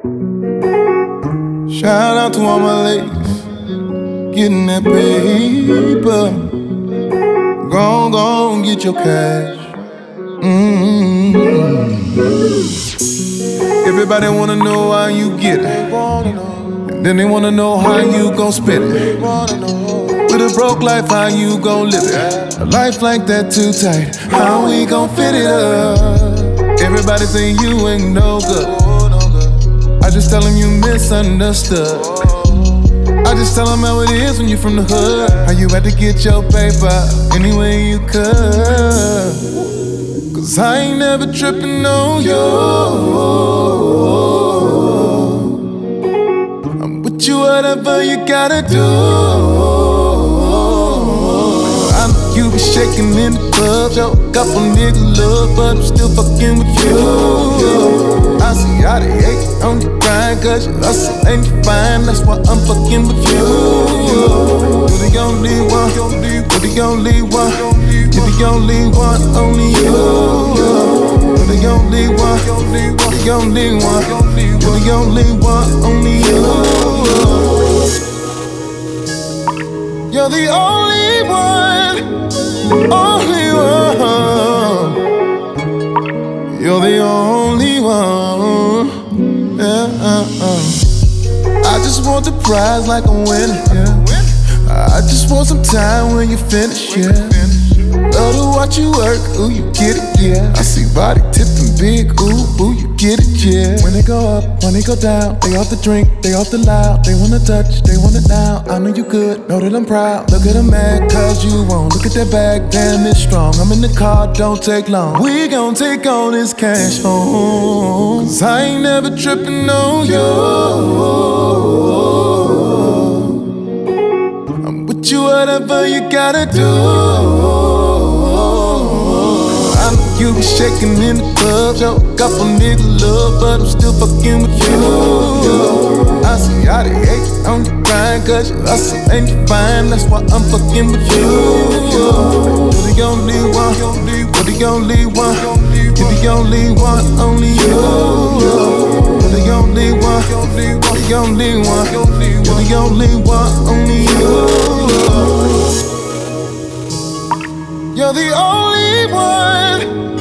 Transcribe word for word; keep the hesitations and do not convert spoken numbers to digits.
Shout out to all my ladies, getting that paper. Gon' gon' get your cash. Mm-hmm. Everybody wanna know how you get it, and then they wanna know how you gon' spend it. With a broke life, how you gon' live it? A life like that too tight, how we gon' fit it up? Everybody say you ain't no good, I just tell them you misunderstood. I just tell them how it is when you from the hood, how you had to get your paper any way you could. Cause I ain't never trippin' on you, I'm with you whatever you gotta do. I know you be shaking in the club, yo, couple niggas love, but I'm still fucking with you. I see how they hate on the grind, cause you hustle and you fine, that's why I'm fucking with you. You're the only one, you're the only one, you're the only one, only you. You're the only one, the only one, you're the only one, only you. You're the only one, only one. You're the only one. Yeah, uh, uh. I just want the prize like a winner. Yeah. I just want some time when you finish. Yeah. Love to watch you work, ooh, you get it, yeah. I see body tipping big, ooh, ooh, you get it, yeah. When they go up, when they go down, they off the drink, they off the loud. They wanna touch, they want it now. I know you good, know that I'm proud. Look at them mad, cause you won't. Look at that bag, damn, it's strong. I'm in the car, don't take long. We gon' take all this cash home. Cause I ain't never trippin' on you. I'm with you, whatever you gotta do. You be shaking in the club, yo, couple niggas love, but I'm still fucking with you. I see how they hate on the grind, cause you hustle and you fine, that's why I'm fucking with you. You're the only one, you're the only one, you're the only one, only you. You're the only one, the only one, you're the only one, only you. You're the only one.